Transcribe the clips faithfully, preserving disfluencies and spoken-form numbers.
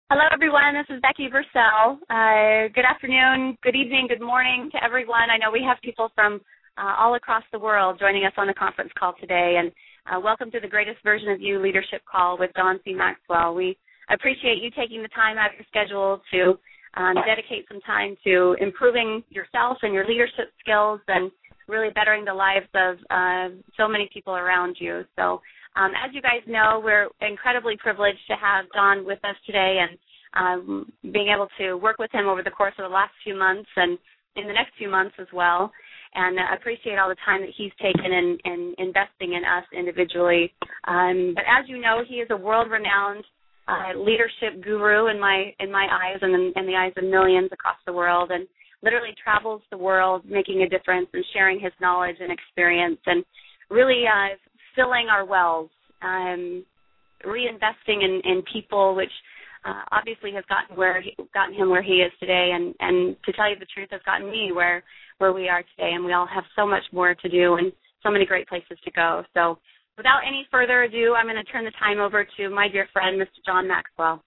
Hello, everyone. This is Becky Bursell. Uh, good afternoon, good evening, good morning to everyone. I know we have people from uh, all across the world joining us on the conference call today, and uh, welcome to the Greatest Version of You Leadership Call with Don C. Maxwell. We appreciate you taking the time out of your schedule to um, dedicate some time to improving yourself and your leadership skills and really bettering the lives of uh, so many people around you. So Um, as you guys know, we're incredibly privileged to have Don with us today and um, being able to work with him over the course of the last few months and in the next few months as well. And I uh, appreciate all the time that he's taken in, in investing in us individually. Um, but as you know, he is a world-renowned uh, leadership guru in my in my eyes and in, in the eyes of millions across the world, and literally travels the world making a difference and sharing his knowledge and experience and really uh, filling our wells, um, reinvesting in, in people, which uh, obviously has gotten where he, gotten him where he is today, and, and to tell you the truth, has gotten me where where we are today. And we all have so much more to do and so many great places to go. So, without any further ado, I'm going to turn the time over to my dear friend, Mister John Maxwell.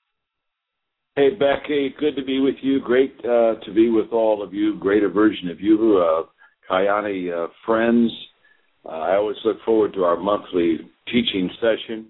Hey, Becky, good to be with you. Great uh, to be with all of you. Greater version of you, uh, Kayani uh, friends. Uh, I always look forward to our monthly teaching session.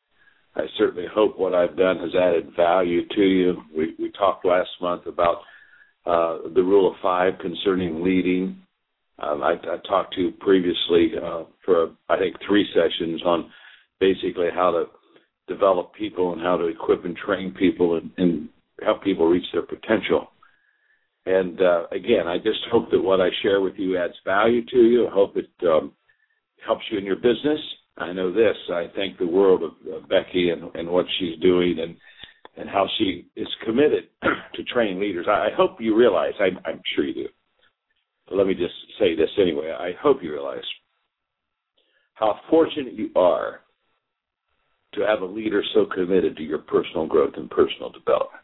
I certainly hope what I've done has added value to you. We, we talked last month about uh, the rule of five concerning leading. Um, I, I talked to you previously uh, for, I think, three sessions on basically how to develop people and how to equip and train people and, and help people reach their potential. And, uh, again, I just hope that what I share with you adds value to you. I hope it um, helps you in your business. I know this. I thank the world of, of Becky and, and what she's doing and, and how she is committed to training leaders. I, I hope you realize, I, I'm sure you do, but let me just say this anyway. I hope you realize how fortunate you are to have a leader so committed to your personal growth and personal development.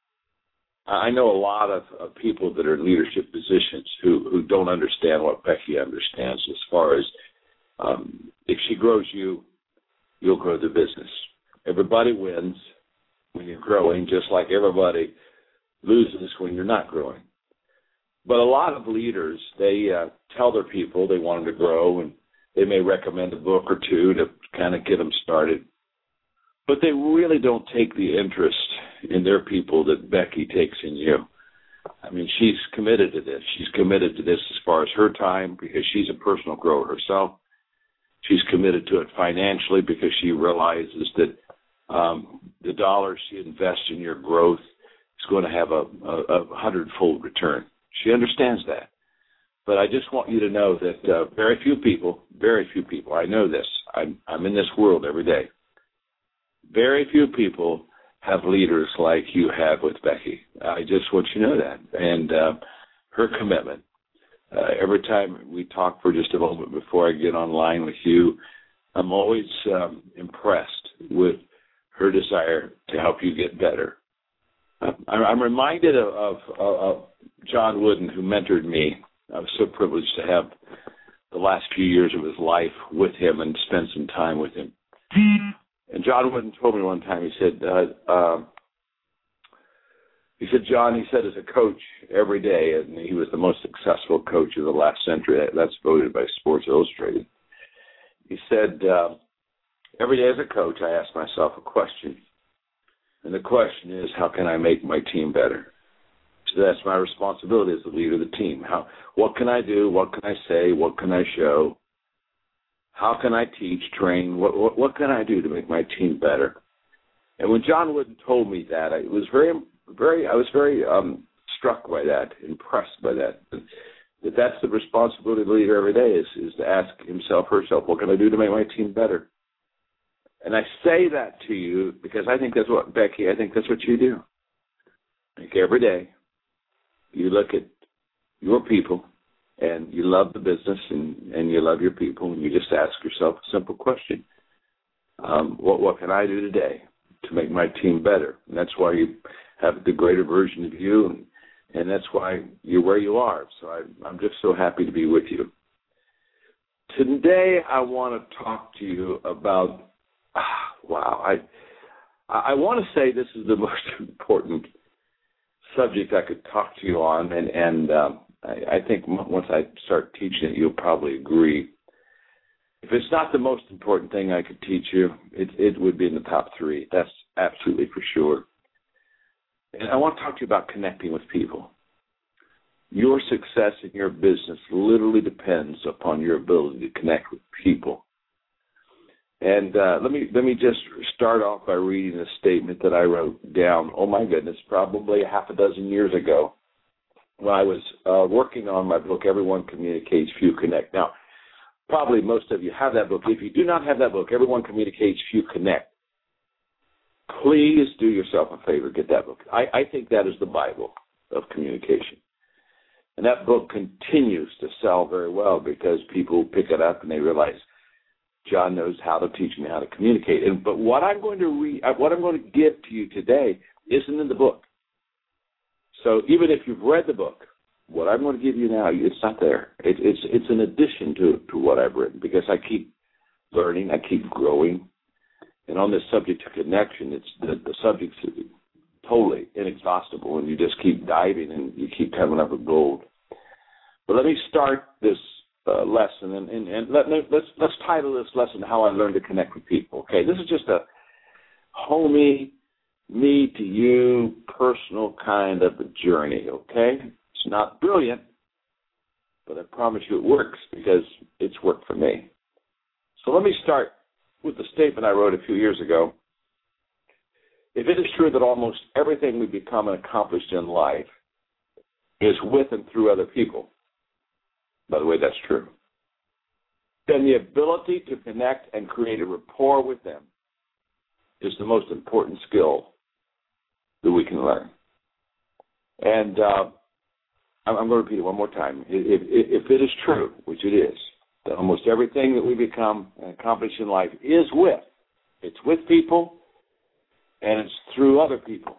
I know a lot of, of people that are in leadership positions who, who don't understand what Becky understands as far as Um, if she grows you, you'll grow the business. Everybody wins when you're growing, just like everybody loses when you're not growing. But a lot of leaders, they uh, tell their people they want them to grow, and they may recommend a book or two to kind of get them started. But they really don't take the interest in their people that Becky takes in you. I mean, she's committed to this. She's committed to this as far as her time because she's a personal grower herself. She's committed to it financially because she realizes that um, the dollars she invests in your growth is going to have a, a, a hundredfold return. She understands that. But I just want you to know that uh, very few people, very few people, I know this, I'm, I'm in this world every day, very few people have leaders like you have with Becky. I just want you to know that. And uh, her commitment. Uh, every time we talk for just a moment before I get online with you, I'm always um, impressed with her desire to help you get better. Uh, I'm reminded of, of, of John Wooden, who mentored me. I was so privileged to have the last few years of his life with him and spend some time with him. And John Wooden told me one time, he said, uh, uh, He said, John, he said, as a coach every day, and he was the most successful coach of the last century. That's voted by Sports Illustrated. He said, uh, every day as a coach, I ask myself a question. And the question is, how can I make my team better? So that's my responsibility as the leader of the team. How? What can I do? What can I say? What can I show? How can I teach, train? What, what, what can I do to make my team better? And when John Wooden told me that, I, it was very Very, I was very um, struck by that, impressed by that. That that's the responsibility of the leader every day is, is to ask himself, herself, what can I do to make my team better? And I say that to you because I think that's what, Becky, I think that's what you do. Like every day, you look at your people and you love the business and, and you love your people and you just ask yourself a simple question. Um, what, what can I do today to make my team better? And that's why you have the greater version of you, and, and that's why you're where you are. So I, I'm just so happy to be with you. Today I want to talk to you about, ah, wow, I I, I want to say this is the most important subject I could talk to you on, and, and um, I, I think once I start teaching it, you'll probably agree. If it's not the most important thing I could teach you, it, it would be in the top three. That's absolutely for sure. And I want to talk to you about connecting with people. Your success in your business literally depends upon your ability to connect with people. And uh, let me let me just start off by reading a statement that I wrote down, oh my goodness, probably half a dozen years ago when I was uh, working on my book, Everyone Communicates, Few Connect. Now, probably most of you have that book. If you do not have that book, Everyone Communicates, Few Connect, please do yourself a favor, get that book. I, I think that is the Bible of communication. And that book continues to sell very well because people pick it up and they realize John knows how to teach me how to communicate. And but what I'm going to read, what I'm going to give to you today isn't in the book. So even if you've read the book, what I'm going to give you now, it's not there. It, it's it's an addition to to what I've written because I keep learning, I keep growing, and on this subject of connection, it's the, the subject's totally inexhaustible, and you just keep diving and you keep coming up with gold. But let me start this uh, lesson, and, and, and let, let's let's title this lesson "How I Learned to Connect with People." Okay, this is just a homey, me to you, personal kind of a journey. Okay, it's not brilliant, but I promise you it works because it's worked for me. So let me start with the statement I wrote a few years ago. If it is true that almost everything we become and accomplish in life is with and through other people, by the way, that's true, then the ability to connect and create a rapport with them is the most important skill that we can learn. And uh, I'm going to repeat it one more time. If, if, if it is true, which it is, that almost everything that we become and accomplish in life is with, it's with people, and it's through other people,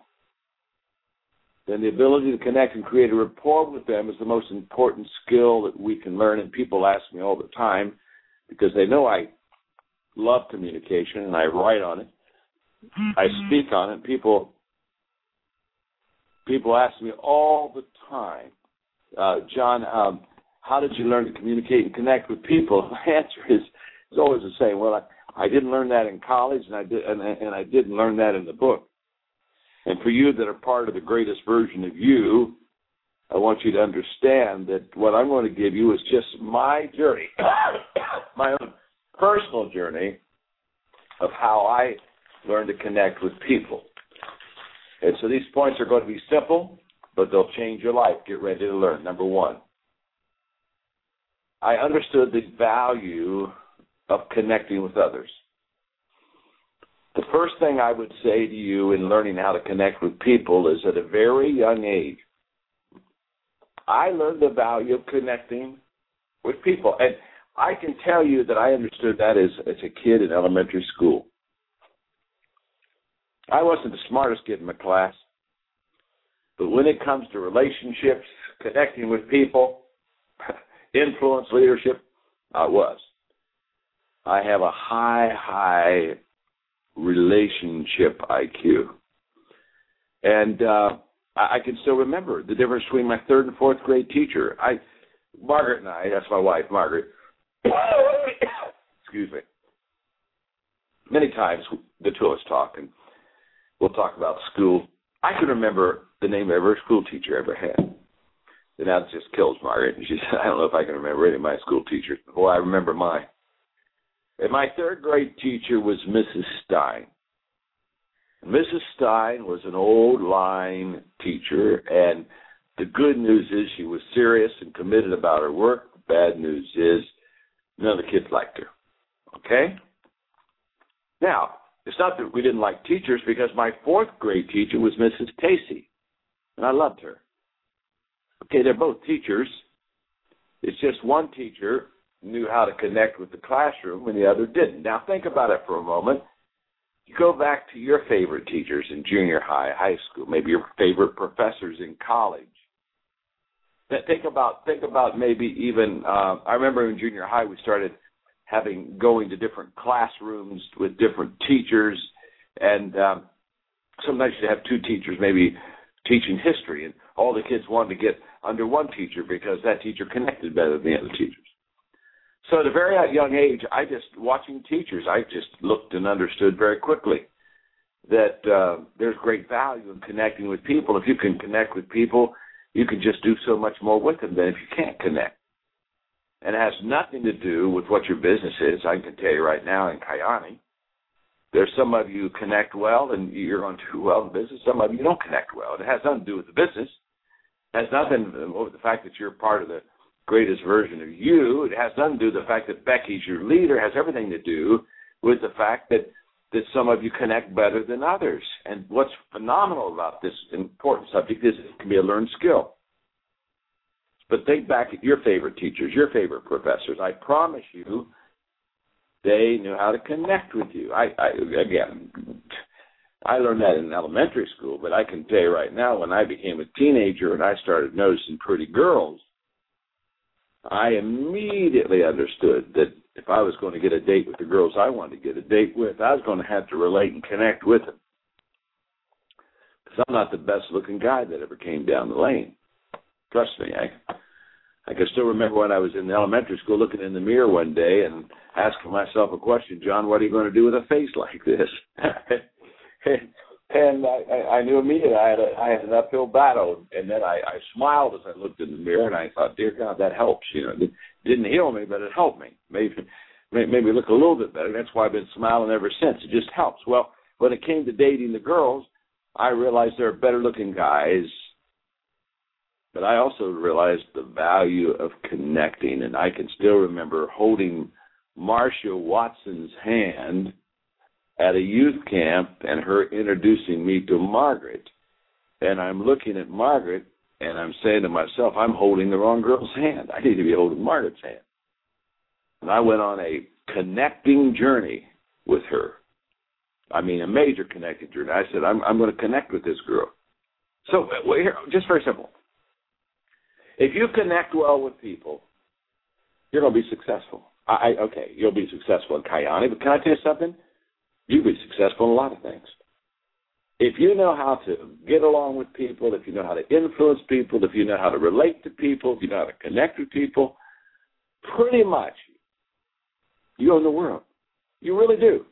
then the ability to connect and create a rapport with them is the most important skill that we can learn. And people ask me all the time, because they know I love communication and I write on it, I speak on it. People, people ask me all the time, uh, John, um, how did you learn to communicate and connect with people? My answer is, is always the same. Well, I, I didn't learn that in college, and I did, and, and I didn't learn that in the book. And for you that are part of the greatest version of you, I want you to understand that what I'm going to give you is just my journey, my own personal journey of how I learned to connect with people. And so these points are going to be simple, but they'll change your life. Get ready to learn. Number one, I understood the value of connecting with others. The first thing I would say to you in learning how to connect with people is at a very young age, I learned the value of connecting with people. And I can tell you that I understood that as, as a kid in elementary school. I wasn't the smartest kid in my class, but when it comes to relationships, connecting with people, influence, leadership, I was. I have a high, high relationship I Q. And uh, I, I can still remember the difference between my third and fourth grade teacher. I, Margaret and I, that's my wife, Margaret, excuse me, many times the two of us talk, and we'll talk about school. I can remember the name of every school teacher I ever had. And that just kills Margaret. And she said, I don't know if I can remember any of my school teachers. Boy, I remember mine. And my third grade teacher was Missus Stein. Missus Stein was an old line teacher, and the good news is she was serious and committed about her work. The bad news is none of the kids liked her. Okay? Now, it's not that we didn't like teachers, because my fourth grade teacher was Missus Tacey, and I loved her. Okay, they're both teachers. It's just one teacher knew how to connect with the classroom and the other didn't. Now, think about it for a moment. You go back to your favorite teachers in junior high, high school, maybe your favorite professors in college. Think about, think about maybe even, uh, I remember in junior high we started having, going to different classrooms with different teachers, and um, sometimes you have two teachers maybe teaching history, and all the kids wanted to get under one teacher because that teacher connected better than the other teachers. So at a very young age, I just, watching teachers, I just looked and understood very quickly that uh, there's great value in connecting with people. If you can connect with people, you can just do so much more with them than if you can't connect. And it has nothing to do with what your business is. I can tell you right now in Kyani, there's some of you connect well and you're going to do well in business. Some of you don't connect well. It has nothing to do with the business. It has nothing to do with the fact that you're part of the greatest version of you. It has nothing to do with the fact that Becky's your leader. It has everything to do with the fact that, that some of you connect better than others. And what's phenomenal about this important subject is it can be a learned skill. But think back at your favorite teachers, your favorite professors. I promise you, they knew how to connect with you. I, I again, I learned that in elementary school, but I can tell you right now, when I became a teenager and I started noticing pretty girls, I immediately understood that if I was going to get a date with the girls I wanted to get a date with, I was going to have to relate and connect with them. Because I'm not the best-looking guy that ever came down the lane. Trust me, I, I can still remember when I was in elementary school looking in the mirror one day and asking myself a question, John, what are you going to do with a face like this? And I, I knew immediately I had, a, I had an uphill battle, and then I, I smiled as I looked in the mirror, and I thought, dear God, that helps. You know, it didn't heal me, but it helped me. Made, made me look a little bit better. That's why I've been smiling ever since. It just helps. Well, when it came to dating the girls, I realized there are better-looking guys, but I also realized the value of connecting, and I can still remember holding Marcia Watson's hand at a youth camp and her introducing me to Margaret. And I'm looking at Margaret and I'm saying to myself, I'm holding the wrong girl's hand. I need to be holding Margaret's hand. And I went on a connecting journey with her. I mean, a major connecting journey. I said, I'm, I'm going to connect with this girl. So, well, here, just very simple. If you connect well with people, you're going to be successful. I, okay, you'll be successful in Kyani, but can I tell you something? You'll be successful in a lot of things. If you know how to get along with people, if you know how to influence people, if you know how to relate to people, if you know how to connect with people, pretty much you own the world. You really do.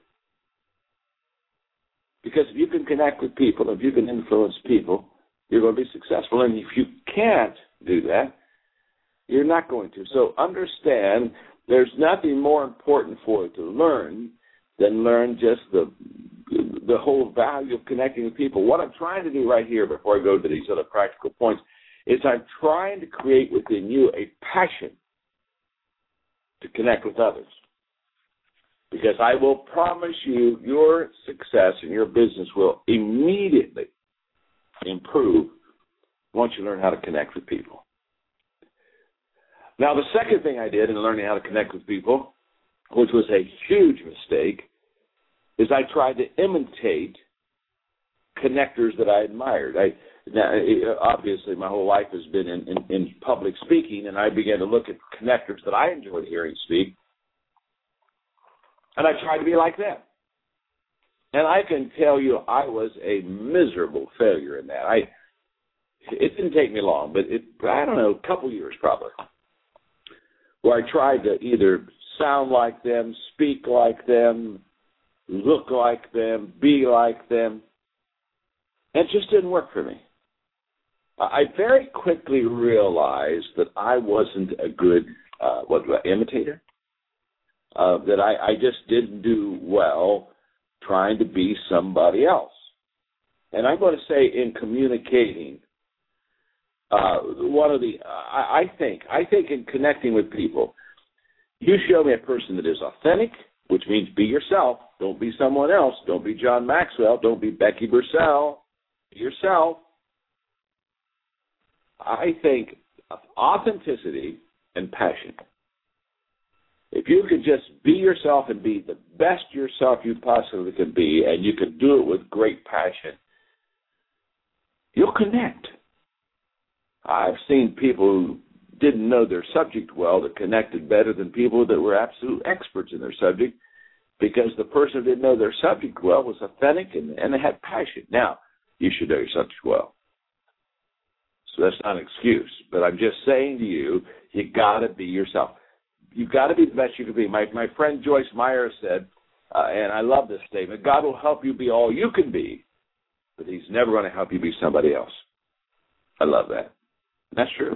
Because if you can connect with people, if you can influence people, you're going to be successful. And if you can't do that, you're not going to. So understand there's nothing more important for you to learn than learn just the the whole value of connecting with people. What I'm trying to do right here before I go to these other practical points is I'm trying to create within you a passion to connect with others. Because I will promise you your success and your business will immediately improve once you learn how to connect with people. Now, the second thing I did in learning how to connect with people, which was a huge mistake, is I tried to imitate connectors that I admired. I, now, obviously, my whole life has been in, in, in public speaking, and I began to look at connectors that I enjoyed hearing speak, and I tried to be like them. And I can tell you I was a miserable failure in that. I It didn't take me long, but it, I don't know, a couple years probably, where I tried to either sound like them, speak like them, look like them, be like them. And it just didn't work for me. I very quickly realized that I wasn't a good uh, what, imitator, uh, that I, I just didn't do well trying to be somebody else. And I'm going to say in communicating, uh, one of the, uh, I, I think, I think in connecting with people, you show me a person that is authentic, which means be yourself. Don't be someone else. Don't be John Maxwell. Don't be Becky Bursell. Be yourself. I think authenticity and passion. If you could just be yourself and be the best yourself you possibly can be, and you can do it with great passion, you'll connect. I've seen people who didn't know their subject well that connected better than people that were absolute experts in their subject because the person who didn't know their subject well was authentic and, and they had passion. Now, you should know your subject well. So that's not an excuse. But I'm just saying to you, you got to be yourself. You've got to be the best you can be. My, my friend Joyce Meyer said, uh, and I love this statement, God will help you be all you can be, but he's never going to help you be somebody else. I love that. That's true.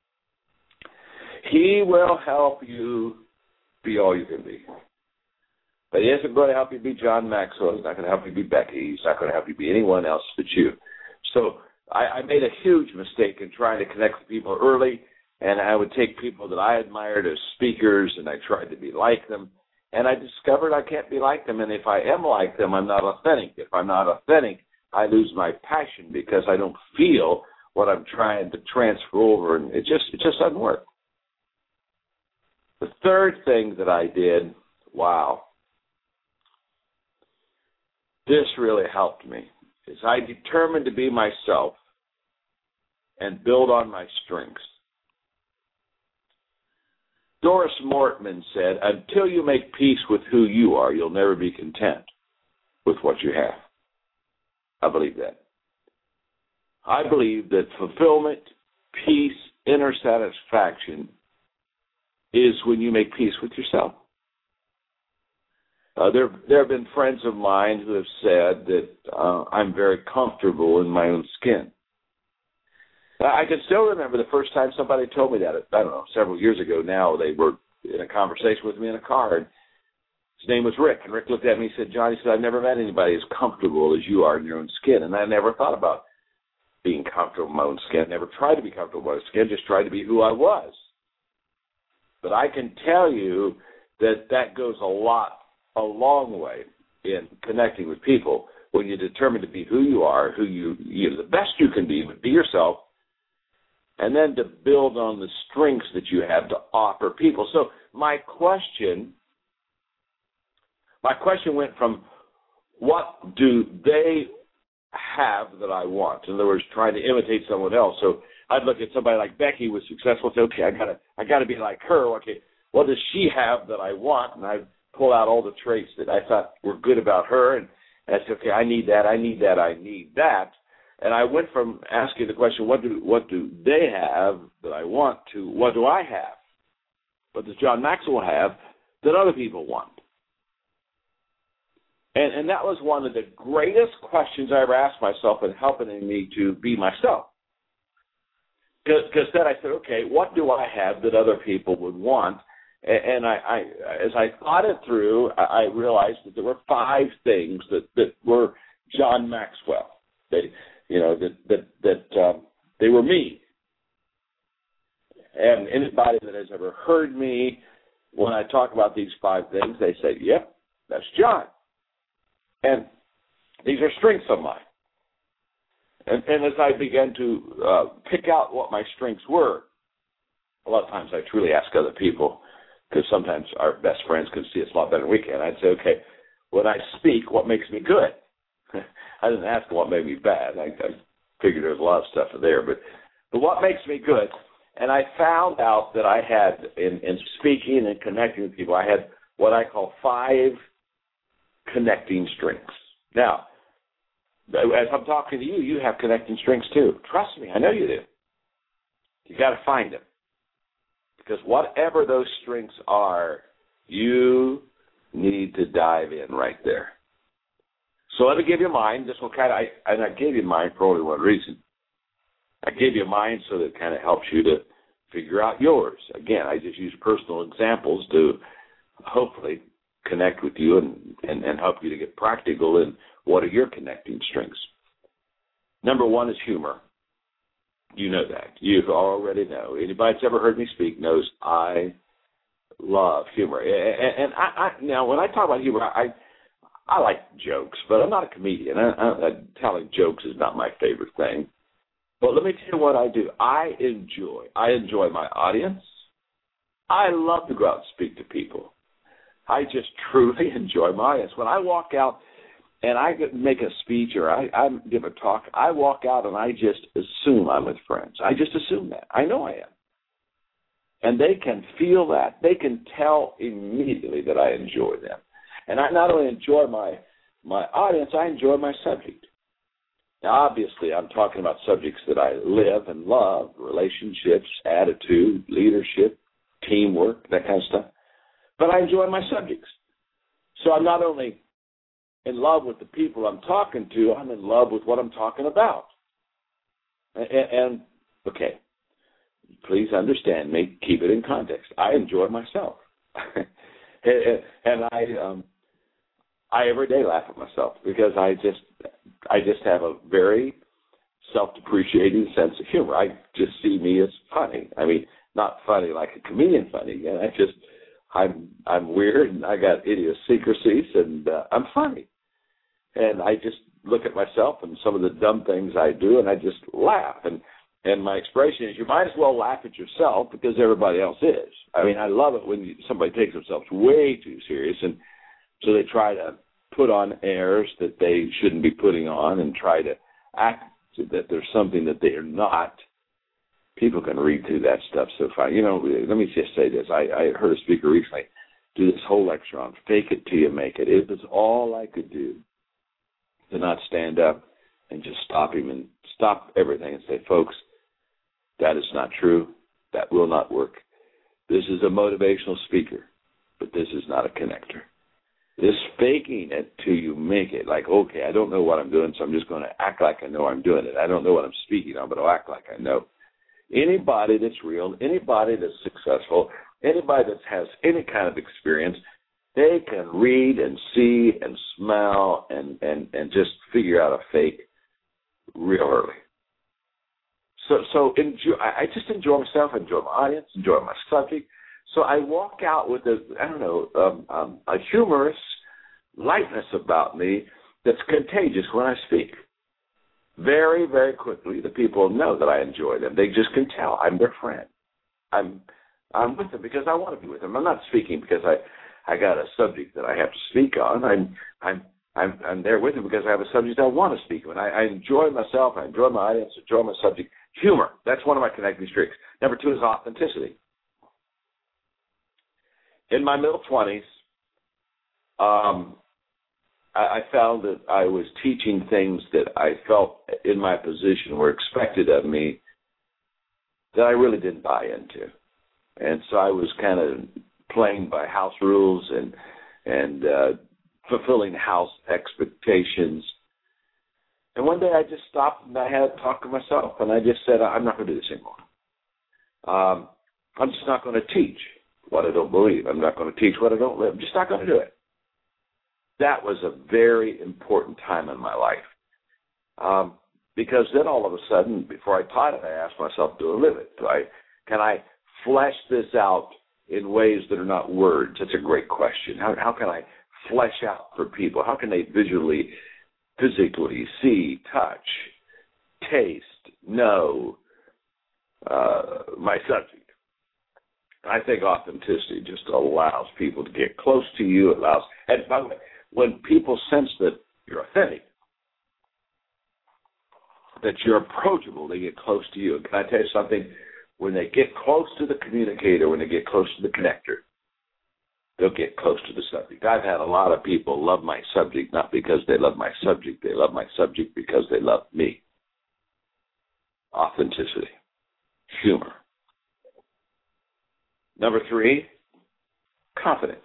He will help you be all you can be. But he isn't going to help you be John Maxwell. He's not going to help you be Becky. He's not going to help you be anyone else but you. So I, I made a huge mistake in trying to connect with people early, and I would take people that I admired as speakers, and I tried to be like them, and I discovered I can't be like them, and if I am like them, I'm not authentic. If I'm not authentic, I lose my passion because I don't feel what I'm trying to transfer over, and it just it just doesn't work. The third thing that I did, wow, this really helped me, is I determined to be myself and build on my strengths. Doris Mortman said, until you make peace with who you are, you'll never be content with what you have. I believe that. I believe that fulfillment, peace, inner satisfaction is when you make peace with yourself. Uh, there, there have been friends of mine who have said that uh, I'm very comfortable in my own skin. I can still remember the first time somebody told me that, I don't know, several years ago now. They were in a conversation with me in a car, and his name was Rick. And Rick looked at me and said, John, he said, I've never met anybody as comfortable as you are in your own skin. And I never thought about being comfortable in my own skin. Never tried to be comfortable in my own skin, just tried to be who I was. But I can tell you that that goes a lot, a long way in connecting with people when you're determined to be who you are, who you, you know, the best you can be, be yourself, and then to build on the strengths that you have to offer people. So my question, my question went from what do they have that I want? In other words, trying to imitate someone else. So I'd look at somebody like Becky who was successful and say, okay, I gotta, I gotta be like her. Okay, what does she have that I want? And I'd pull out all the traits that I thought were good about her, and I said, okay, I need that, I need that, I need that. And I went from asking the question, what do what do they have that I want, to what do I have? What does John Maxwell have that other people want? And, and that was one of the greatest questions I ever asked myself in helping me to be myself. Because then I said, okay, what do I have that other people would want? And, and I, I, as I thought it through, I, I realized that there were five things that, that were John Maxwell. They, you know, that that that um, they were me. And anybody that has ever heard me, when I talk about these five things, they say, yep, that's John. And these are strengths of mine. And, and as I began to uh, pick out what my strengths were, a lot of times I truly ask other people, because sometimes our best friends can see us a lot better than we can. I'd say, okay, when I speak, what makes me good? I didn't ask what made me bad. I, I figured there was a lot of stuff there. But, but what makes me good? And I found out that I had, in, in speaking and connecting with people, I had what I call five connecting strengths. Now, as I'm talking to you, you have connecting strengths too. Trust me, I know you do. You got to find them. Because whatever those strengths are, you need to dive in right there. So let me give you mine. This will kind of, I, and I gave you mine for only one reason. I gave you mine so that it kind of helps you to figure out yours. Again, I just use personal examples to hopefully connect with you and, and, and help you to get practical in what are your connecting strengths. Number one is humor. You know that. You already know. Anybody that's ever heard me speak knows I love humor. And, and I, I, now, when I talk about humor, I I like jokes, but I'm not a comedian. I, I, telling jokes is not my favorite thing. But let me tell you what I do. I enjoy. I enjoy my audience. I love to go out and speak to people. I just truly enjoy my audience. When I walk out and I make a speech or I, I give a talk, I walk out and I just assume I'm with friends. I just assume that. I know I am. And they can feel that. They can tell immediately that I enjoy them. And I not only enjoy my my audience, I enjoy my subject. Now, obviously, I'm talking about subjects that I live and love, relationships, attitude, leadership, teamwork, that kind of stuff. But I enjoy my subjects. So I'm not only in love with the people I'm talking to, I'm in love with what I'm talking about. And, and okay, please understand me, keep it in context. I enjoy myself. and, and I um, I every day laugh at myself because I just I just have a very self-depreciating sense of humor. I just see me as funny. I mean, not funny like a comedian funny. And I just I'm I'm weird and I got idiosyncrasies and uh, I'm funny. And I just look at myself and some of the dumb things I do and I just laugh. And and my expression is, you might as well laugh at yourself because everybody else is. I mean, I love it when you, somebody takes themselves way too serious, and so they try to put on airs that they shouldn't be putting on and try to act that there's something that they are not. People can read through that stuff so fine. You know, let me just say this. I, I heard a speaker recently do this whole lecture on fake it till you make it. It was all I could do to not stand up and just stop him and stop everything and say, folks, that is not true. That will not work. This is a motivational speaker, but this is not a connector. This faking it till you make it, like, okay, I don't know what I'm doing, so I'm just going to act like I know I'm doing it. I don't know what I'm speaking on, but I'll act like I know. Anybody that's real, anybody that's successful, anybody that has any kind of experience, they can read and see and smell and, and, and just figure out a fake real early. So so enjoy, I just enjoy myself, enjoy my audience, enjoy my subject. So I walk out with a, I don't know, um, um, a humorous lightness about me that's contagious when I speak. Very, very quickly, the people know that I enjoy them. They just can tell I'm their friend. I'm I'm with them because I want to be with them. I'm not speaking because I, I got a subject that I have to speak on. I'm I'm I'm I'm there with them because I have a subject I want to speak on. I, I enjoy myself. I enjoy my audience. Enjoy my subject. Humor. That's one of my connecting streaks. Number two is authenticity. In my middle twenties, um, I, I found that I was teaching things that I felt in my position were expected of me that I really didn't buy into. And so I was kind of playing by house rules and and uh, fulfilling house expectations. And one day I just stopped and I had a talk to myself, and I just said, I'm not going to do this anymore. Um, I'm just not going to teach what I don't believe. I'm not going to teach what I don't live. I'm just not going to do it. That was a very important time in my life. Um, because then all of a sudden, before I taught it, I asked myself, do I live it? Do I, can I flesh this out in ways that are not words? That's a great question. How, how can I flesh out for people? How can they visually, physically see, touch, taste, know uh, my subject? I think authenticity just allows people to get close to you. Allows, and by the way, when people sense that you're authentic, that you're approachable, they get close to you. And can I tell you something? When they get close to the communicator, when they get close to the connector, they'll get close to the subject. I've had a lot of people love my subject, not because they love my subject. They love my subject because they love me. Authenticity. Humor. Number three, confidence.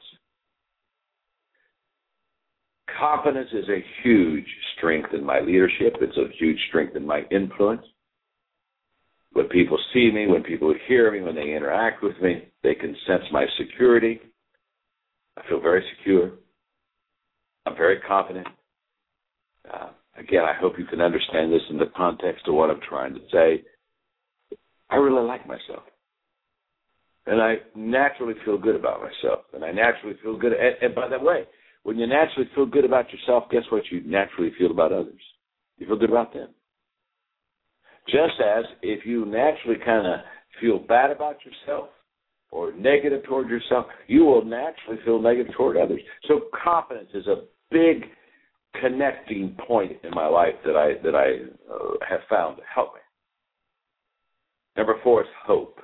Confidence is a huge strength in my leadership. It's a huge strength in my influence. When people see me, when people hear me, when they interact with me, they can sense my security. I feel very secure. I'm very confident. Uh, again, I hope you can understand this in the context of what I'm trying to say. I really like myself. And I naturally feel good about myself. And I naturally feel good. And, and by the way, when you naturally feel good about yourself, guess what you naturally feel about others? You feel good about them. Just as if you naturally kind of feel bad about yourself or negative toward yourself, you will naturally feel negative toward others. So confidence is a big connecting point in my life that I that I uh, have found to help me. Number four is hope.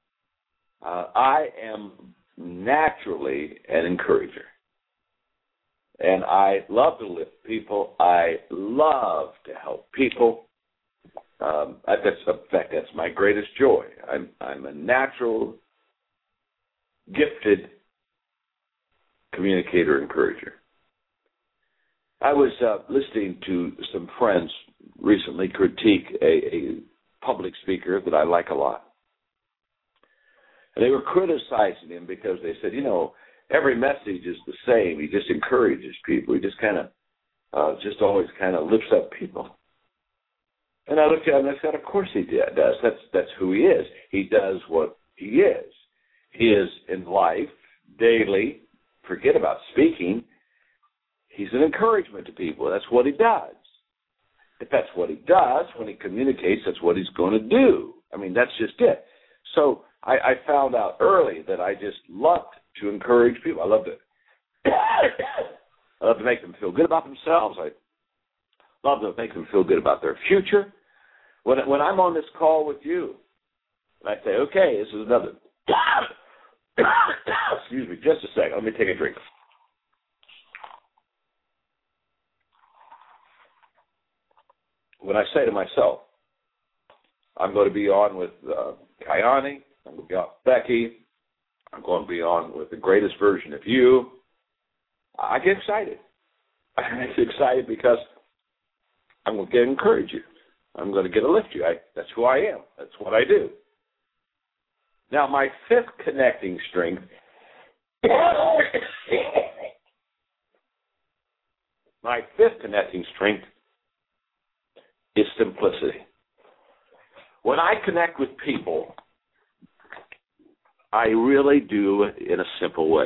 Uh, I am naturally an encourager. And I love to lift people. I love to help people. Um, that's, in fact, that's my greatest joy. I'm, I'm a natural, gifted communicator, encourager. I was uh, listening to some friends recently critique a, a public speaker that I like a lot. And they were criticizing him because they said, you know, every message is the same. He just encourages people. He just kind of, uh, just always kind of lifts up people. And I looked at him and I said, of course he did. does. That's, that's who he is. He does what he is. He is in life, daily, forget about speaking. He's an encouragement to people. That's what he does. If that's what he does, when he communicates, that's what he's going to do. I mean, that's just it. So I, I found out early that I just loved to encourage people. I love to, I love to make them feel good about themselves. I love to make them feel good about their future. When when I'm on this call with you, and I say, okay, this is another. Excuse me, just a second. Let me take a drink. When I say to myself, I'm going to be on with uh, Kayani, I'm going to be on with Becky, I'm going to be on with the greatest version of you, I get excited. I get excited because I'm going to get encourage you. I'm going to get to lift you. I, that's who I am. That's what I do. Now, my fifth connecting strength my fifth connecting strength is simplicity. When I connect with people, I really do it in a simple way.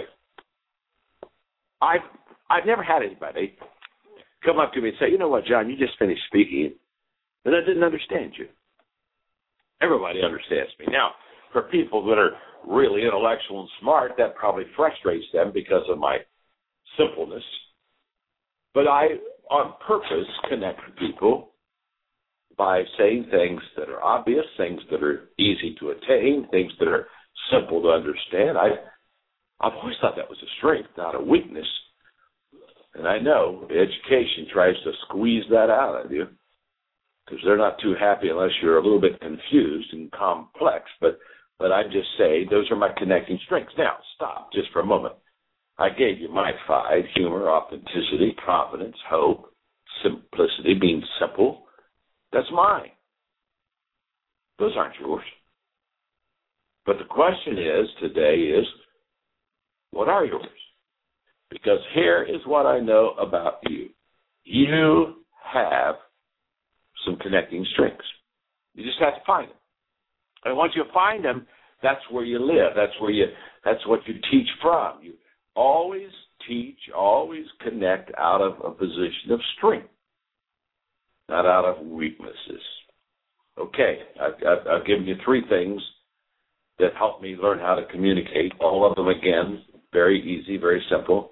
I've I've never had anybody come up to me and say, you know what, John, you just finished speaking, and I didn't understand you. Everybody understands me. Now, for people that are really intellectual and smart, that probably frustrates them because of my simpleness. But I, on purpose, connect with people by saying things that are obvious, things that are easy to attain, things that are simple to understand. I, I've always thought that was a strength, not a weakness. And I know education tries to squeeze that out of you because they're not too happy unless you're a little bit confused and complex. But but I just say those are my connecting strengths. Now, stop just for a moment. I gave you my five: humor, authenticity, confidence, hope, simplicity, being simple. That's mine. Those aren't yours. But the question is, today is, what are yours? Because here is what I know about you. You have some connecting strengths. You just have to find them. And once you find them, that's where you live. That's where you. That's what you teach from. You always teach, always connect out of a position of strength, not out of weaknesses. Okay, I've, I've, I've given you three things that help me learn how to communicate. All of them, again, very easy, very simple.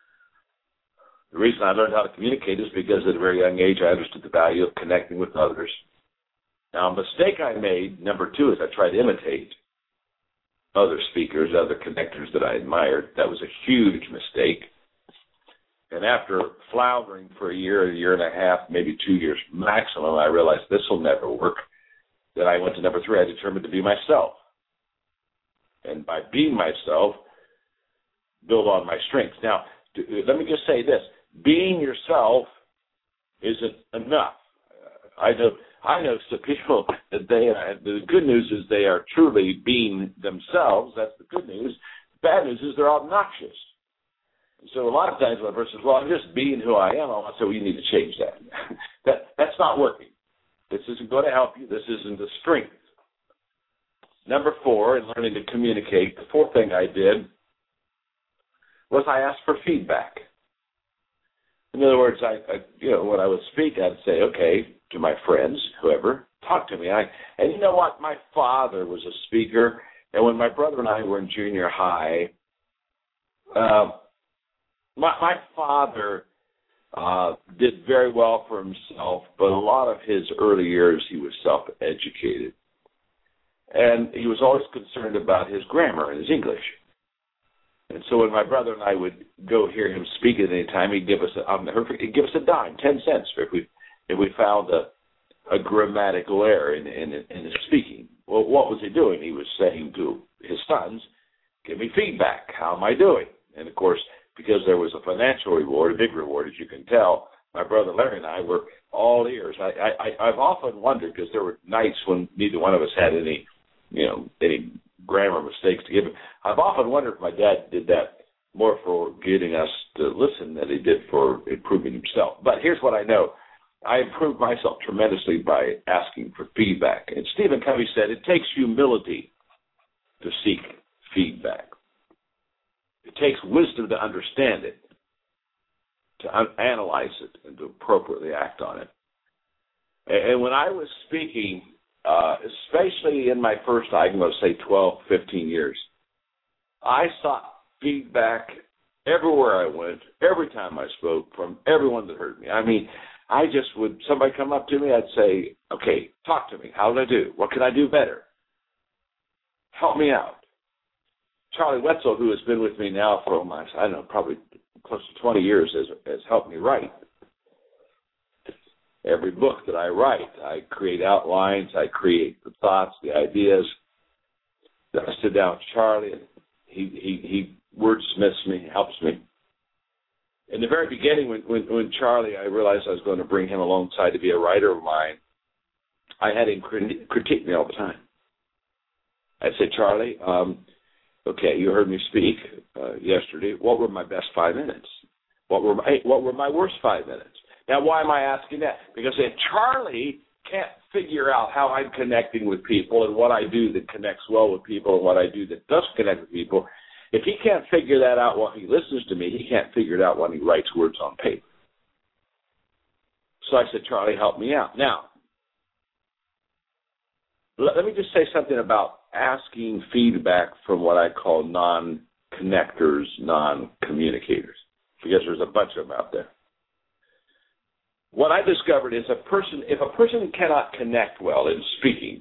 The reason I learned how to communicate is because at a very young age I understood the value of connecting with others. Now, a mistake I made, number two, is I tried to imitate other speakers, other connectors that I admired. That was a huge mistake. And after floundering for a year, a year and a half, maybe two years maximum, I realized this will never work. Then I went to number three. I determined to be myself. And by being myself, build on my strengths. Now, let me just say this. Being yourself isn't enough. I know I know some people that they are, the good news is they are truly being themselves. That's the good news. The bad news is they're obnoxious. And so a lot of times when a person says, well, I'm just being who I am, I say, well, you need to change that. that. That's not working. This isn't going to help you. This isn't a strength. Number four, in learning to communicate, the fourth thing I did was I asked for feedback. In other words, I, I you know, when I would speak, I'd say, okay, to my friends, whoever, talk to me. I, and you know what? My father was a speaker, and when my brother and I were in junior high, uh, my, my father uh, did very well for himself, but a lot of his early years he was self-educated. And he was always concerned about his grammar and his English. And so when my brother and I would go hear him speak at any time, he'd give us a, um, he'd give us a dime, ten cents, if we if we found a, a grammatical error in, in, in his speaking. Well, what was he doing? He was saying to his sons, give me feedback. How am I doing? And, of course, because there was a financial reward, a big reward, as you can tell, my brother Larry and I were all ears. I, I, I've often wondered, because there were nights when neither one of us had any, you know, any grammar mistakes to give him. I've often wondered if my dad did that more for getting us to listen than he did for improving himself. But here's what I know. I improved myself tremendously by asking for feedback. And Stephen Covey said, it takes humility to seek feedback. It takes wisdom to understand it, to un- analyze it, and to appropriately act on it. And, and when I was speaking, uh, especially in my first, I'm going to say twelve, fifteen years, I sought feedback everywhere I went, every time I spoke, from everyone that heard me. I mean, I just would, somebody come up to me, I'd say, okay, talk to me. How did I do? What can I do better? Help me out. Charlie Wetzel, who has been with me now for almost, I don't know, probably close to twenty years, has, has helped me write. Every book that I write, I create outlines, I create the thoughts, the ideas. Then I sit down with Charlie, and he, he, he wordsmiths me, helps me. In the very beginning, when, when, when Charlie, I realized I was going to bring him alongside to be a writer of mine, I had him critique me all the time. I'd say, Charlie, um, okay, you heard me speak uh, yesterday. What were my best five minutes? What were my what were my worst five minutes? Now, why am I asking that? Because if Charlie can't figure out how I'm connecting with people and what I do that connects well with people and what I do that doesn't connect with people, if he can't figure that out while he listens to me, he can't figure it out when he writes words on paper. So I said, Charlie, help me out. Now, let, let me just say something about asking feedback from what I call non-connectors, non-communicators, because there's a bunch of them out there. What I discovered is a person, if a person cannot connect well in speaking,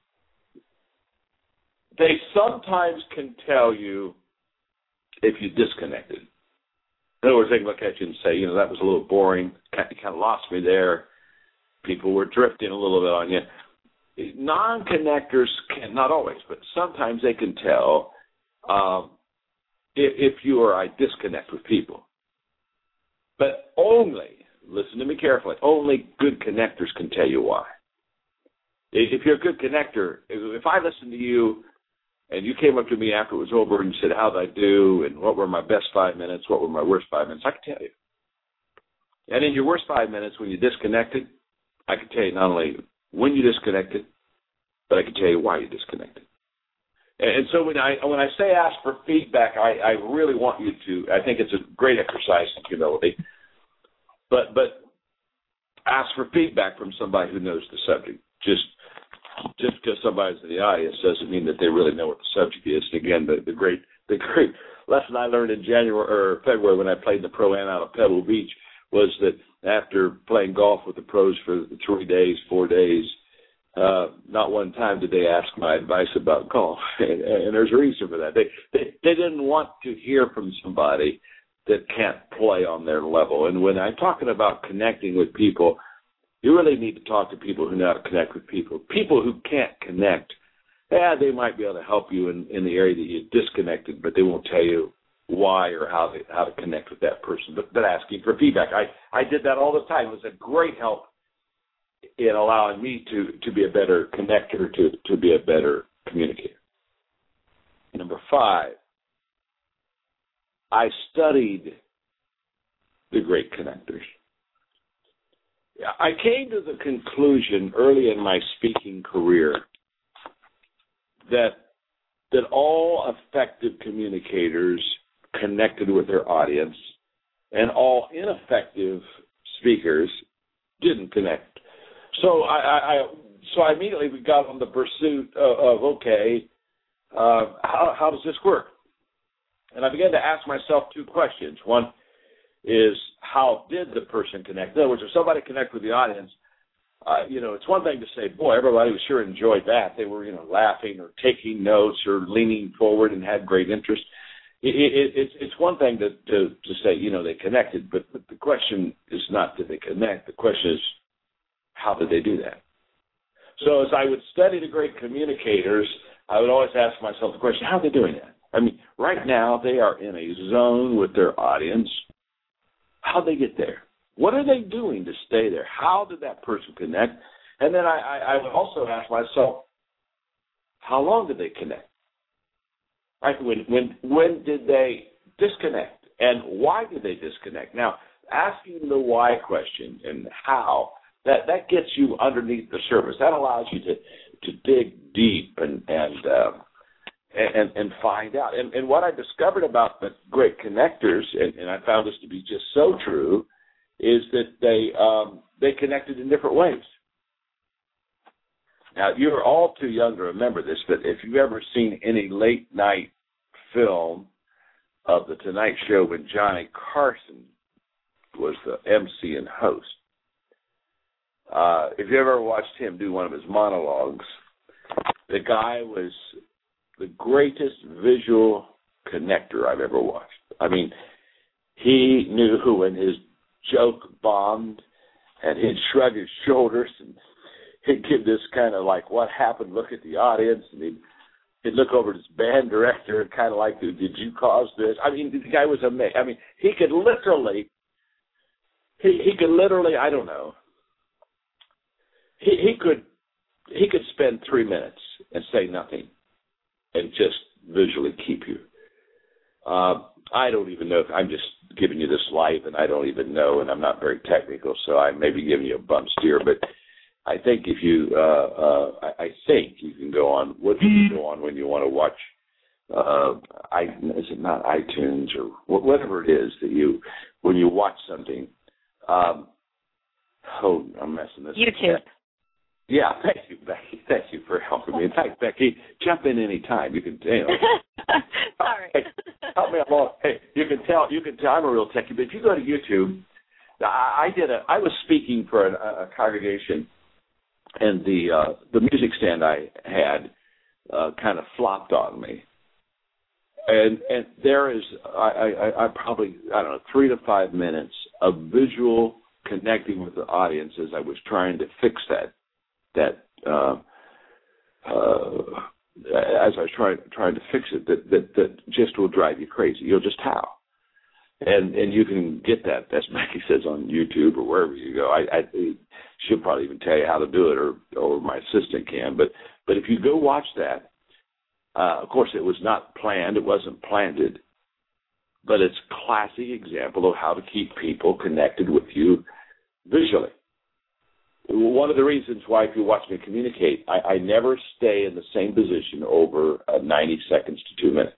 they sometimes can tell you if you disconnected. In other words, they can look at you and say, you know, that was a little boring, you kind of lost me there, people were drifting a little bit on you. Non-connectors can, not always, but sometimes they can tell um, if, if you or I disconnect with people. But only, listen to me carefully, only good connectors can tell you why. If you're a good connector, if I listen to you and you came up to me after it was over and you said, how'd I do, and what were my best five minutes, what were my worst five minutes, I can tell you. And in your worst five minutes when you disconnected, I can tell you not only when you disconnected, but I can tell you why you disconnected. And so when I when I say ask for feedback, I, I really want you to, I think it's a great exercise in humility, but but ask for feedback from somebody who knows the subject. Just just because somebody's in the audience doesn't mean that they really know what the subject is. And again, the, the great the great lesson I learned in January or February when I played in the Pro-Am out of Pebble Beach was that after playing golf with the pros for three days, four days, uh, not one time did they ask my advice about golf. And, and there's a reason for that. They, they they didn't want to hear from somebody that can't play on their level. And when I'm talking about connecting with people, you really need to talk to people who know how to connect with people. People who can't connect, yeah, they might be able to help you in, in the area that you're disconnected, but they won't tell you why or how they, how to connect with that person. But, but asking for feedback, I, I did that all the time. It was a great help in allowing me to, to be a better connector, to, to be a better communicator. Number five, I studied the great connectors. I came to the conclusion early in my speaking career that that all effective communicators connected with their audience and all ineffective speakers didn't connect. So I, I, I so I immediately got on the pursuit of, of okay, uh, how, how does this work? And I began to ask myself two questions. One is, how did the person connect? In other words, if somebody connect with the audience, uh, you know, it's one thing to say, boy, everybody was sure enjoyed that. They were, you know, laughing or taking notes or leaning forward and had great interest. it, it, it's it's one thing to, to to say, you know, they connected, but, but the question is not did they connect. The question is how did they do that? So as I would study the great communicators, I would always ask myself the question, how are they doing that? I mean, right now they are in a zone with their audience. How did they get there? What are they doing to stay there? How did that person connect? And then I, I, I would also ask myself, how long did they connect? Right? When, when, when did they disconnect? And why did they disconnect? Now, asking the why question and how, that, that gets you underneath the surface. That allows you to, to dig deep and, and, uh, and, and find out. And, and what I discovered about the great connectors, and, and I found this to be just so true, is that they um, they connected in different ways. Now, you're all too young to remember this, but if you've ever seen any late-night film of The Tonight Show when Johnny Carson was the M C and host, uh, if you ever watched him do one of his monologues, the guy was the greatest visual connector I've ever watched. I mean, he knew when his joke bombed, and he'd shrug his shoulders, and he'd give this kind of like, what happened, look at the audience, and he'd, he'd look over at his band director and kind of like, did you cause this? I mean, the guy was amazing. I mean, he could literally, he, he could literally, I don't know, he, he could, he could spend three minutes and say nothing and just visually keep you. Uh, I don't even know if I'm just giving you this life, and I don't even know, and I'm not very technical, so I may be giving you a bum steer. But I think if you, uh, uh, I, I think you can go on. What do you go on when you want to watch? Uh, I is it not iTunes or whatever it is that you when you watch something? Um, oh, I'm messing this. YouTube. Up. Yeah, thank you, Becky. Thank you for helping me. In fact, Becky, jump in any time. You can, you know. Sorry. Hey, help me along. Hey, you can tell. You can tell I'm a real techie. But if you go to YouTube, I, I did a. I was speaking for an, a congregation, and the uh, the music stand I had uh, kind of flopped on me, and and there is I, I, I probably I don't know three to five minutes of visual connecting with the audience as I was trying to fix that. That uh, uh, as I was trying trying to fix it, that, that that just will drive you crazy. You'll just howl, and and you can get that, as Becky says, on YouTube or wherever you go. I, I she'll probably even tell you how to do it, or or my assistant can. But but if you go watch that, uh, of course it was not planned, it wasn't planted, but it's a classic example of how to keep people connected with you visually. One of the reasons why, if you watch me communicate, I, I never stay in the same position over uh, ninety seconds to two minutes.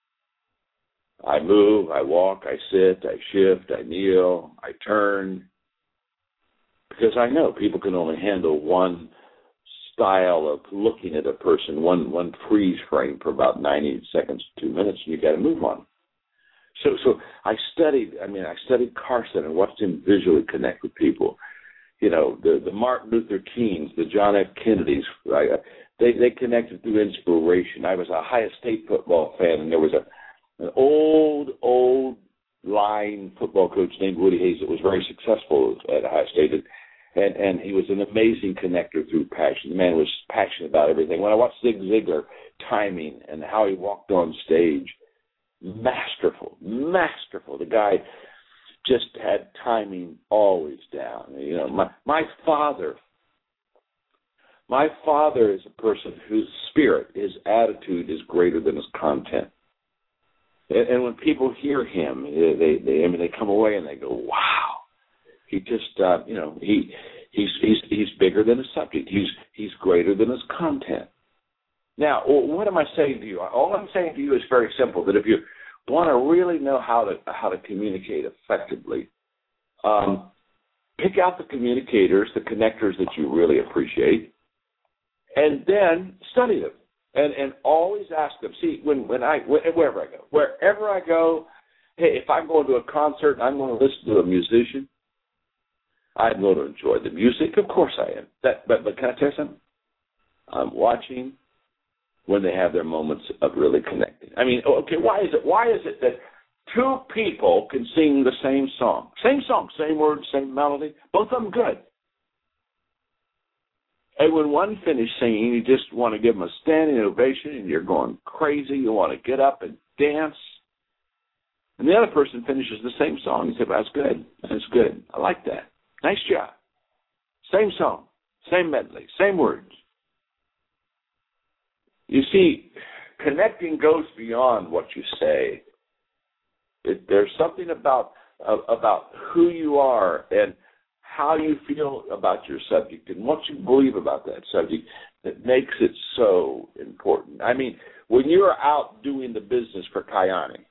I move, I walk, I sit, I shift, I kneel, I turn, because I know people can only handle one style of looking at a person, one one freeze frame for about ninety seconds to two minutes, and you got to move on. So, so I studied. I mean, I studied Carson and watched him visually connect with people. You know, the, the Martin Luther Kings, the John F. Kennedys, I, they they connected through inspiration. I was a Ohio State football fan, and there was a an old, old line football coach named Woody Hayes that was very successful at Ohio State, and, and, and he was an amazing connector through passion. The man was passionate about everything. When I watched Zig Ziglar, timing and how he walked on stage, masterful, masterful. The guy just had timing always down. You know, my my father, my father is a person whose spirit, his attitude is greater than his content. And, and when people hear him, they, they, I mean, they come away and they go, "Wow!" He just, uh, you know, he he's he's he's bigger than his subject. He's he's greater than his content. Now, what am I saying to you? All I'm saying to you is very simple. That if you want to really know how to how to communicate effectively, um, pick out the communicators, the connectors that you really appreciate, and then study them, and and always ask them. See, when when I wherever I go, wherever I go, hey, if I'm going to a concert, and I'm going to listen to a musician, I'm going to enjoy the music. Of course, I am. That, but but can I tell you something? I'm watching when they have their moments of really connecting. I mean, okay, why is it? Why is it that two people can sing the same song, same song, same words, same melody, both of them good? And when one finishes singing, you just want to give them a standing ovation, and you're going crazy. You want to get up and dance. And the other person finishes the same song. You say, well, that's good. That's good. I like that. Nice job. Same song, same medley, same words. You see, connecting goes beyond what you say. It, there's something about uh, about who you are and how you feel about your subject and what you believe about that subject that makes it so important. I mean, when you're out doing the business for Kayane,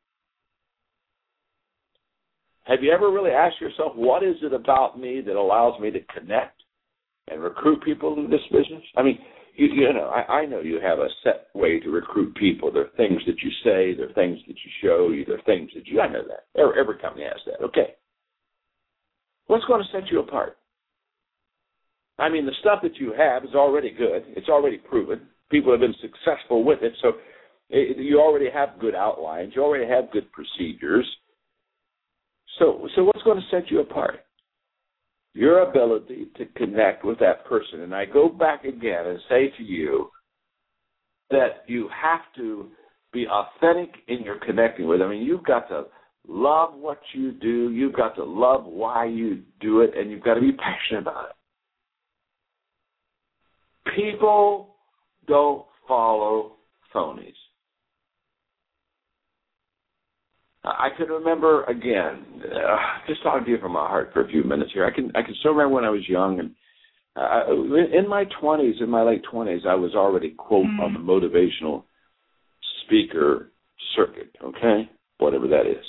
have you ever really asked yourself, what is it about me that allows me to connect and recruit people in this business? I mean, you, you know, I, I know you have a set way to recruit people. There are things that you say, there are things that you show, there are things that you, I know that. Every, every company has that. Okay. What's going to set you apart? I mean, the stuff that you have is already good. It's already proven. People have been successful with it. So it, you already have good outlines. You already have good procedures. So, so what's going to set you apart? Your ability to connect with that person. And I go back again and say to you that you have to be authentic in your connecting with them. I mean, you've got to love what you do. You've got to love why you do it, and you've got to be passionate about it. People don't follow phonies. I can remember, again, uh, just talking to you from my heart for a few minutes here. I can I can still remember when I was young, and uh, in my twenties, in my late twenties, I was already, quote, mm-hmm. on the motivational speaker circuit, okay, whatever that is.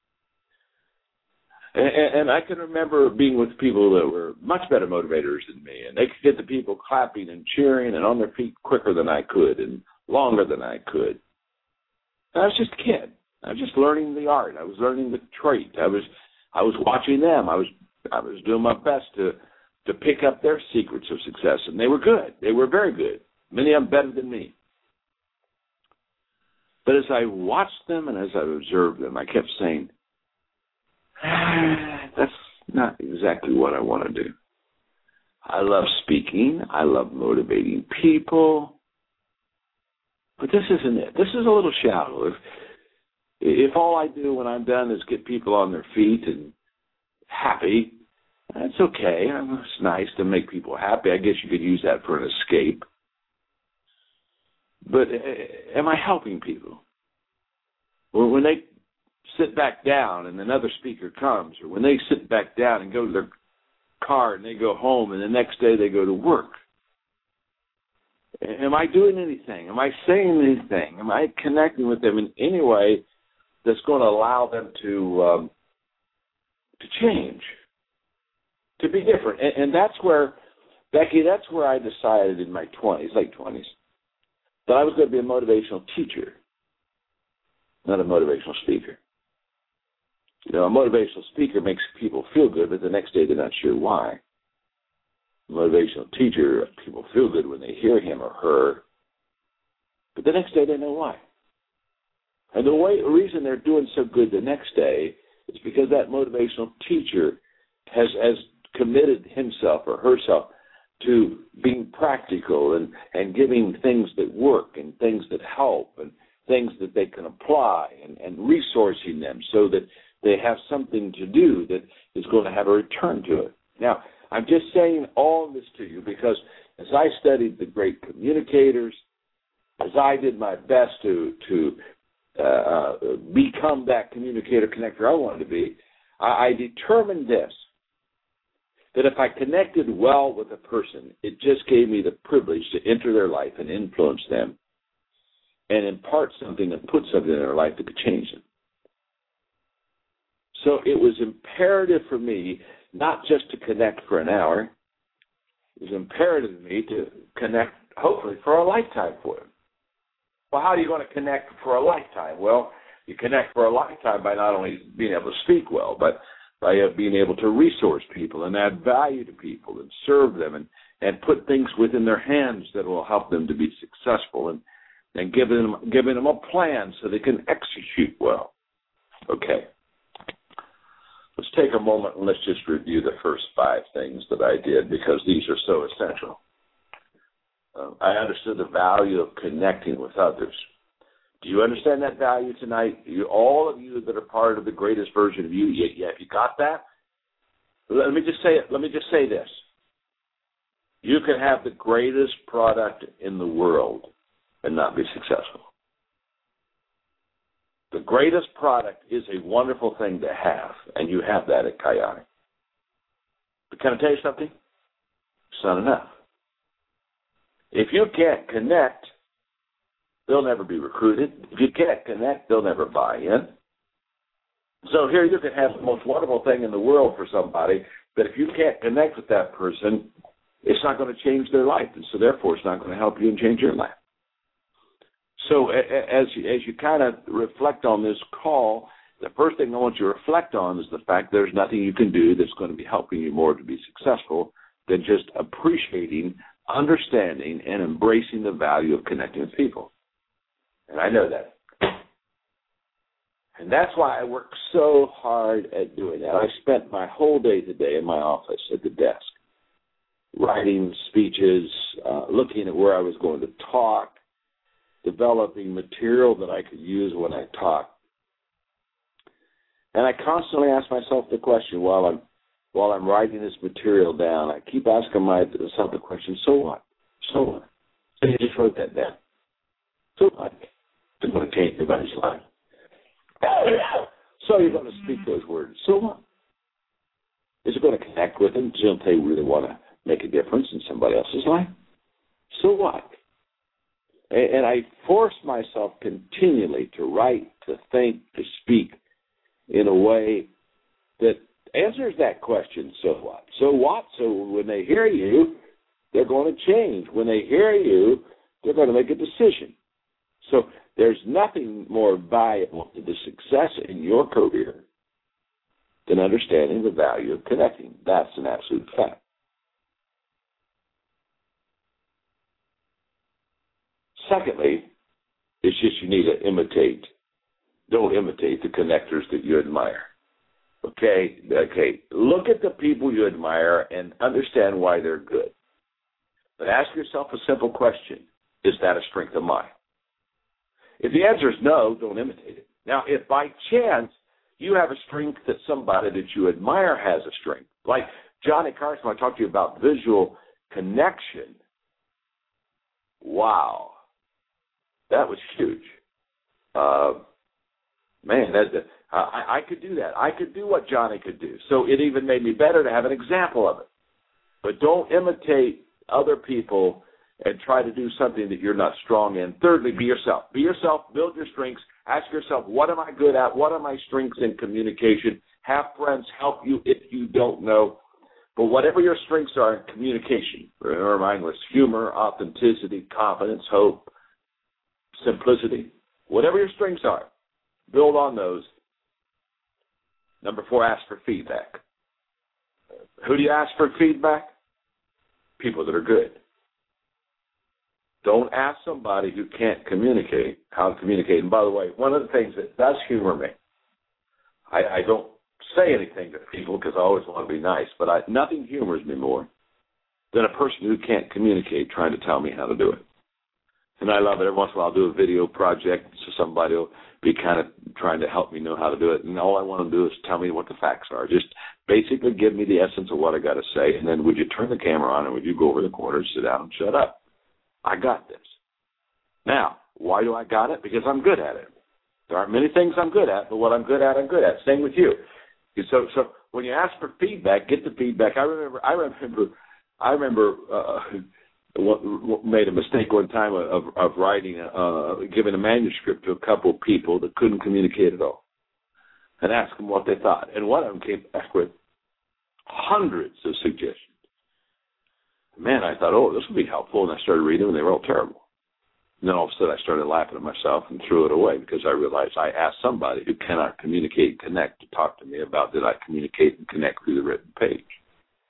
And, and I can remember being with people that were much better motivators than me, and they could get the people clapping and cheering and on their feet quicker than I could and longer than I could. And I was just a kid. I was just learning the art. I was learning the trait. I was, I was watching them. I was, I was doing my best to, to pick up their secrets of success, and they were good. They were very good. Many of them better than me. But as I watched them and as I observed them, I kept saying, ah, "That's not exactly what I want to do. I love speaking. I love motivating people, but this isn't it. This is a little shallow. If If all I do when I'm done is get people on their feet and happy, that's okay. It's nice to make people happy. I guess you could use that for an escape. But am I helping people? Or when they sit back down and another speaker comes, or when they sit back down and go to their car and they go home and the next day they go to work, am I doing anything? Am I saying anything? Am I connecting with them in any way that's going to allow them to um, to change, to be different? And, and that's where, Becky, that's where I decided in my twenties, late twenties, that I was going to be a motivational teacher, not a motivational speaker. You know, a motivational speaker makes people feel good, but the next day they're not sure why. A motivational teacher, people feel good when they hear him or her, but the next day they know why. And the way, the reason they're doing so good the next day is because that motivational teacher has, has committed himself or herself to being practical and, and giving things that work and things that help and things that they can apply and, and resourcing them so that they have something to do that is going to have a return to it. Now, I'm just saying all this to you because as I studied the great communicators, as I did my best to to uh, become that communicator connector I wanted to be, I, I determined this, that if I connected well with a person, it just gave me the privilege to enter their life and influence them and impart something and put something in their life that could change them. So it was imperative for me not just to connect for an hour. It was imperative to me to connect, hopefully, for a lifetime for them. Well, how are you going to connect for a lifetime? Well, you connect for a lifetime by not only being able to speak well, but by being able to resource people and add value to people and serve them and, and put things within their hands that will help them to be successful, and, and giving them, giving them a plan so they can execute well. Okay. Let's take a moment and let's just review the first five things that I did, because these are so essential. Uh, I understood the value of connecting with others. Do you understand that value tonight? You, all of you that are part of the greatest version of you, yeah, yeah, have you got that? Let me just say it. Let me just say this. You can have the greatest product in the world and not be successful. The greatest product is a wonderful thing to have, and you have that at Kayani. But can I tell you something? It's not enough. If you can't connect, they'll never be recruited. If you can't connect, they'll never buy in. So here you can have the most wonderful thing in the world for somebody, but if you can't connect with that person, it's not going to change their life, and so therefore it's not going to help you and change your life. So as you, as you kind of reflect on this call, the first thing I want you to reflect on is the fact there's nothing you can do that's going to be helping you more to be successful than just appreciating, understanding, and embracing the value of connecting with people. And I know that. And that's why I work so hard at doing that. I spent my whole day today in my office at the desk, writing speeches, uh, looking at where I was going to talk, developing material that I could use when I talk. And I constantly ask myself the question while I'm while I'm writing this material down. I keep asking myself the question, so what? So what? So you just wrote that down. So what? It's going to change anybody's life. So you're going to speak those words. So what? Is it going to connect with them? Don't they really want to make a difference in somebody else's life? So what? And I force myself continually to write, to think, to speak in a way that answers that question, so what? So what? So when they hear you, they're going to change. When they hear you, they're going to make a decision. So there's nothing more valuable to the success in your career than understanding the value of connecting. That's an absolute fact. Secondly, it's just you need to imitate. Don't imitate the connectors that you admire. Okay? Okay. Look at the people you admire and understand why they're good. But ask yourself a simple question. Is that a strength of mine? If the answer is no, don't imitate it. Now, if by chance you have a strength that somebody that you admire has a strength, like Johnny Carson, I talked to you about visual connection. Wow. That was huge. Uh, man, that, uh, I, I could do that. I could do what Johnny could do. So it even made me better to have an example of it. But don't imitate other people and try to do something that you're not strong in. Thirdly, be yourself. Be yourself. Build your strengths. Ask yourself, what am I good at? What are my strengths in communication? Have friends help you if you don't know. But whatever your strengths are in communication, remember mine was humor, authenticity, confidence, hope, simplicity. Whatever your strengths are, build on those. Number four, ask for feedback. Who do you ask for feedback? People that are good. Don't ask somebody who can't communicate how to communicate. And by the way, one of the things that does humor me, I, I don't say anything to people because I always want to be nice, but I, nothing humors me more than a person who can't communicate trying to tell me how to do it. And I love it. Every once in a while I'll do a video project, so somebody will be kind of trying to help me know how to do it. And all I want to do is tell me what the facts are. Just basically give me the essence of what I got to say, and then would you turn the camera on and would you go over the corner, sit down, and shut up? I got this. Now, why do I got it? Because I'm good at it. There aren't many things I'm good at, but what I'm good at, I'm good at. Same with you. So, so when you ask for feedback, get the feedback. I remember, I remember, I remember. Uh, made a mistake one time of, of writing, uh, giving a manuscript to a couple of people that couldn't communicate at all, and asked them what they thought. And one of them came back with hundreds of suggestions. Man, I thought, oh, this would be helpful, and I started reading them, and they were all terrible. And then all of a sudden I started laughing at myself and threw it away because I realized I asked somebody who cannot communicate and connect to talk to me about did I communicate and connect through the written page.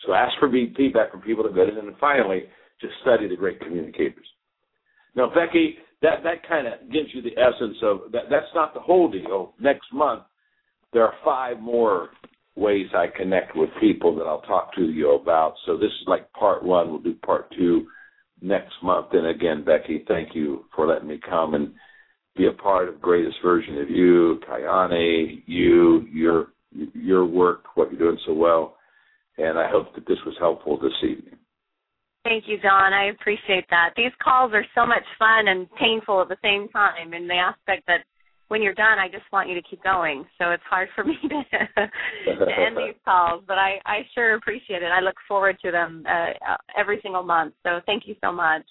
So ask for feedback from people that are good, and then finally, just study the great communicators. Now, Becky, that, that kind of gives you the essence of that. That's not the whole deal. Next month, there are five more ways I connect with people that I'll talk to you about. So this is like part one. We'll do part two next month. And again, Becky, thank you for letting me come and be a part of Greatest Version of You, Kayane, you, your your work, what you're doing so well. And I hope that this was helpful this evening. Thank you, Don. I appreciate that. These calls are so much fun and painful at the same time, in the aspect that when you're done, I just want you to keep going. So it's hard for me to, to end these calls, but I, I sure appreciate it. I look forward to them uh, every single month. So thank you so much.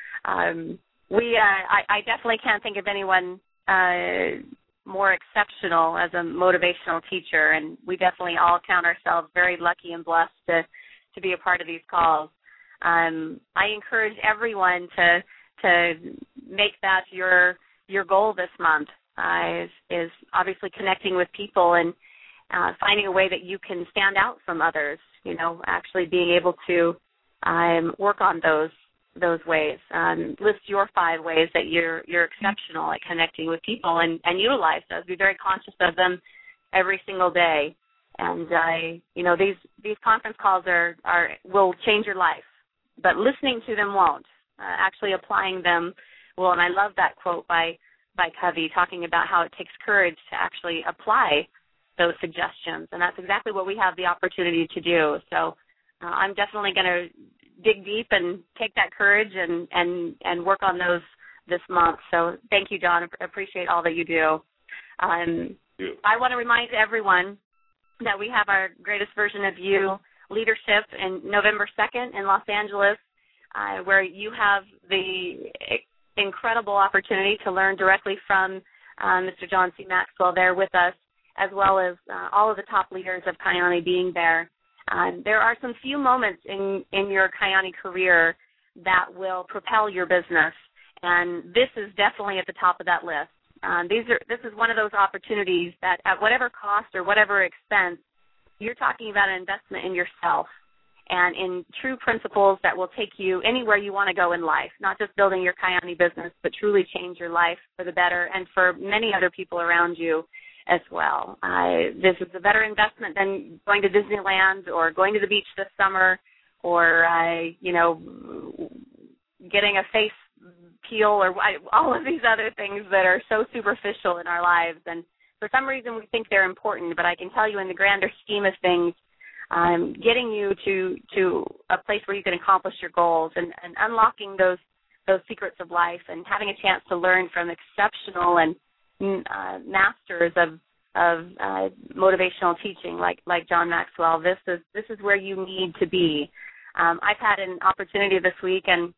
Um, we, uh, I, I definitely can't think of anyone uh, more exceptional as a motivational teacher, and we definitely all count ourselves very lucky and blessed to, to be a part of these calls. Um, I encourage everyone to to make that your your goal this month. Uh, is, is obviously connecting with people and uh, finding a way that you can stand out from others. You know, actually being able to um, work on those those ways. Um, list your five ways that you're you're exceptional at connecting with people, and, and utilize those. Be very conscious of them every single day. And I, you know, these these conference calls are are will change your life, but listening to them won't. Uh, actually applying them will. And I love that quote by. by Covey, talking about how it takes courage to actually apply those suggestions, and that's exactly what we have the opportunity to do. So uh, I'm definitely going to dig deep and take that courage and, and, and work on those this month. So thank you, Don. I appreciate all that you do. Um, I want to remind everyone that we have our Greatest Version of You leadership in November second in Los Angeles, uh, where you have the incredible opportunity to learn directly from uh, Mister John C. Maxwell there with us, as well as uh, all of the top leaders of Kayane being there. Uh, there are some few moments in, in your Kayane career that will propel your business, and this is definitely at the top of that list. Um, these are this is one of those opportunities that at whatever cost or whatever expense, you're talking about an investment in yourself and in true principles that will take you anywhere you want to go in life, not just building your Kayane business, but truly change your life for the better and for many other people around you as well. Uh, this is a better investment than going to Disneyland or going to the beach this summer or, uh, you know, getting a face peel or all of these other things that are so superficial in our lives. And for some reason we think they're important, but I can tell you in the grander scheme of things, Um, getting you to, to a place where you can accomplish your goals and, and unlocking those those secrets of life and having a chance to learn from exceptional and uh, masters of of uh, motivational teaching like like John Maxwell. This is this is where you need to be. Um, I've had an opportunity this week, and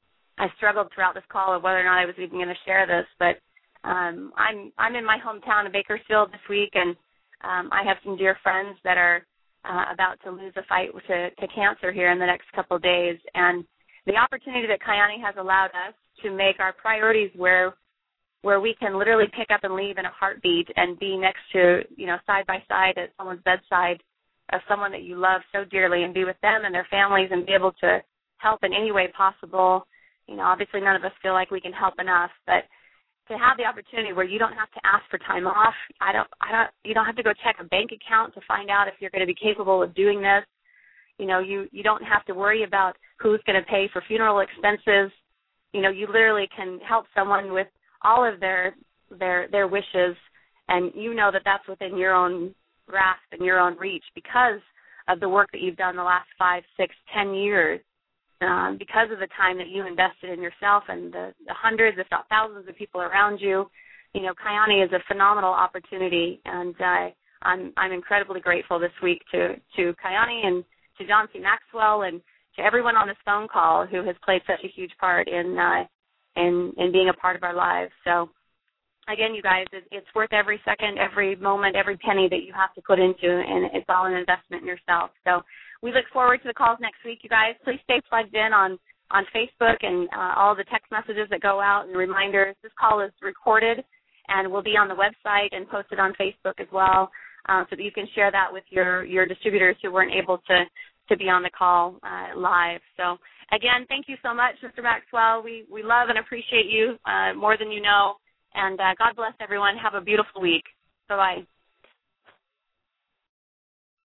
I struggled throughout this call of whether or not I was even going to share this, but um, I'm I'm in my hometown of Bakersfield this week, and um, I have some dear friends that are Uh, about to lose a fight to, to cancer here in the next couple of days. And the opportunity that Kayane has allowed us to make our priorities where where we can literally pick up and leave in a heartbeat and be next to, you know, side by side at someone's bedside of someone that you love so dearly and be with them and their families and be able to help in any way possible. You know, obviously none of us feel like we can help enough, but to have the opportunity where you don't have to ask for time off, I don't, I don't, you don't have to go check a bank account to find out if you're going to be capable of doing this. You know, you, you don't have to worry about who's going to pay for funeral expenses. You know, you literally can help someone with all of their, their, their wishes, and you know that that's within your own grasp and your own reach because of the work that you've done the last five, six, ten years. Um, because of the time that you invested in yourself and the, the hundreds, if not thousands of people around you. You know, Kayane is a phenomenal opportunity, and uh, I'm I'm incredibly grateful this week to, to Kayane and to John C. Maxwell and to everyone on this phone call who has played such a huge part in uh, in, in being a part of our lives. So, again, you guys, it, it's worth every second, every moment, every penny that you have to put into, and it's all an investment in yourself. So we look forward to the calls next week, you guys. Please stay plugged in on, on Facebook and uh, all the text messages that go out and reminders. This call is recorded and will be on the website and posted on Facebook as well, uh, so that you can share that with your, your distributors who weren't able to, to be on the call uh, live. So, again, thank you so much, Mister Maxwell. We, we love and appreciate you uh, more than you know. And uh, God bless everyone. Have a beautiful week. Bye-bye.